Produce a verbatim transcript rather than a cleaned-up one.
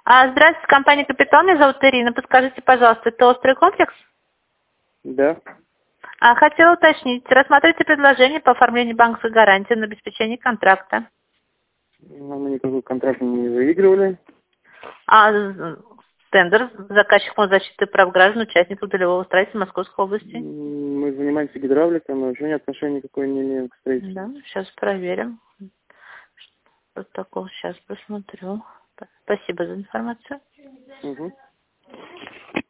А, здравствуйте, компания «Капитон», меня зовут Ирина. Подскажите, пожалуйста, это острый комплекс? Да. А, хотела уточнить, рассмотрите предложение по оформлению банковской гарантии на обеспечение контракта. Но мы никакой контракт не выигрывали. А, з- тендер заказчиком защиты прав граждан, участников долевого строительства Московской области. М, Мы занимаемся гидравликой, мы вообще отношения никакой не имеем к строительству. Да, сейчас проверим. Протокол сейчас посмотрю. Спасибо за информацию. Угу.